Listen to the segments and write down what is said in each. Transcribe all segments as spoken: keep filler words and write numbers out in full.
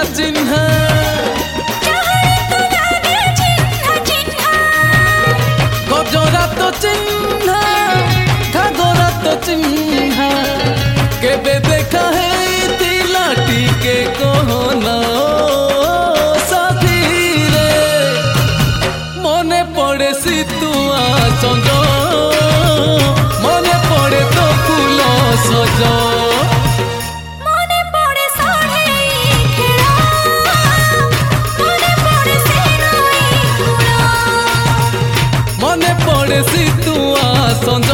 चिन्हा गजरा तो चिन्हा घाघरा तो चिन्हा केबे देखा है तिला टिके कहना साथी रे मने पड़े सितुआ संग मने पड़े तो फूल सज मने पड़े सितुआ संज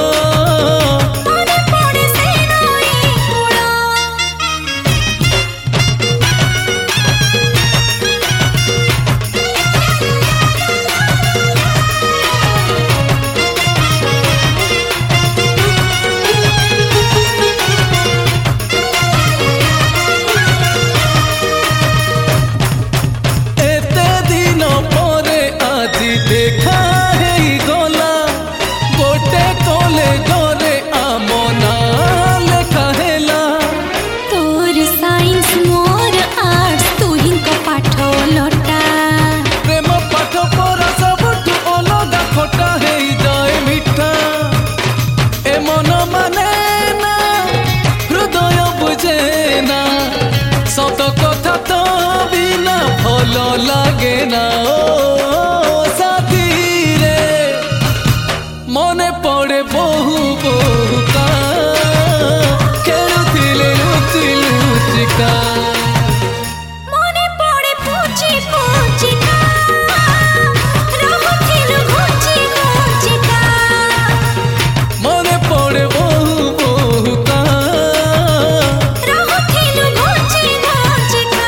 देखा है गला गोटे कोले गोरे आमना लेखा हेला तोर साइंस मोर आर्ट्स तू ही को पाठ लटा प्रेम पाठ परा सबठु अलगा खोटा है जाए मिठा ए मन माने ना हृदय बुझे ना सत कथा तो बिना भल लागे ना मने पड़े बहु बहु का खेलुथिले लुचि लुचिका मने पड़े पूची पूची का रहुथिलु घुची घुचिका मने पड़े बहु बहु का रहुथिलु घुची घुचिका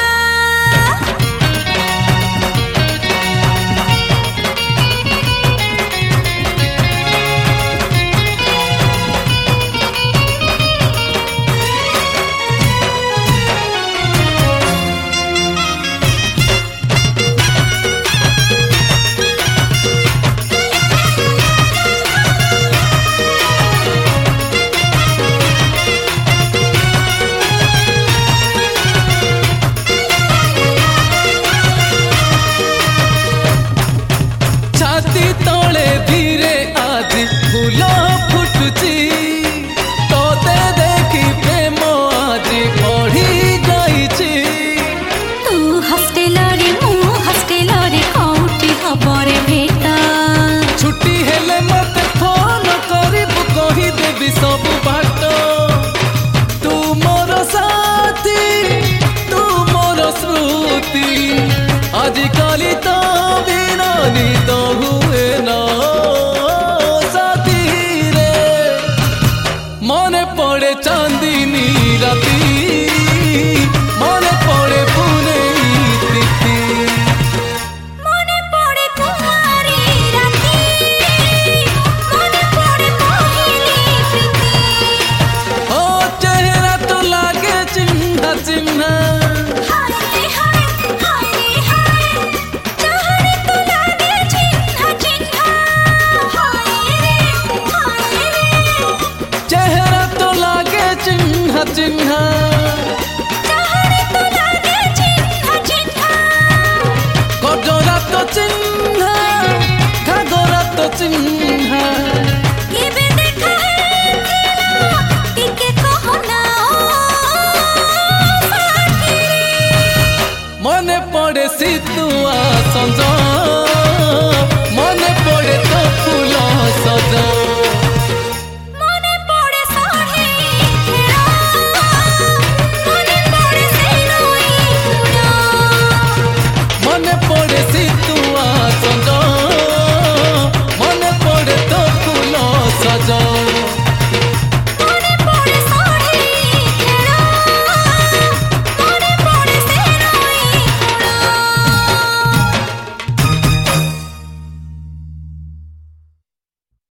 तले धीरे आज फूल फुटुची तोते देखी प्रेम आज बढ़ी जाइची तू हॉस्टेल रे मु हॉस्टेल रे कौटी खबर भेटा छुट्टी हेले मते फोन करिबु कहि देबी सब बाट तू मोर साथी तू मोर स्मृति आजिकाली तो बिना निद हुए ना साथी रे मने पड़े चांदनी राती मने पड़े पुने तिथि मने पड़े कुमारी राती मने पड़े पहिली प्रीति ओ चेहरा तो लागे चिन्हा चिन्हा चेहरा तो लागे चिन्हा चिन्हा गजरा तो चिन्हा घाघरा तो चिन्हा मने पड़े सितुआ संज मने पड़े तो फूल सज।